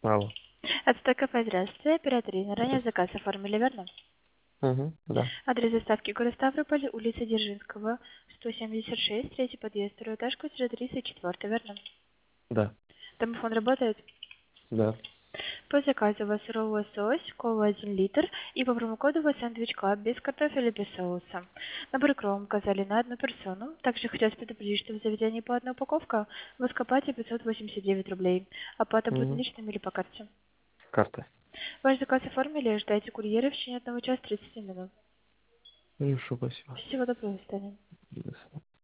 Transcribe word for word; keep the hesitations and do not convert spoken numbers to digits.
Алло. От КП, здравствуйте. Оператор Ирина. Ранее Здравствуйте. заказ оформили, верно? Угу, да, Адрес доставки город Ставрополь, улица Дзержинского, сто семьдесят шесть, третий подъезд, второй этаж, квартира тридцать четыре, верно? да, Домофон работает? да. По заказу у вас сырой лосось, кола один литр и по промокоду у вас сэндвич клаб без картофеля, без соуса. Набор кром указали на одну персону. Также хотелось предупредить, что в заведении по одной упаковка в Аскопате пятьсот восемьдесят девять рублей. Оплата будет Угу. наличными или по карте? Карта. Ваш заказ оформили, ждайте курьера в течение одного часа тридцать минут. Хорошо, спасибо. Всего доброго, Таня. До свидания.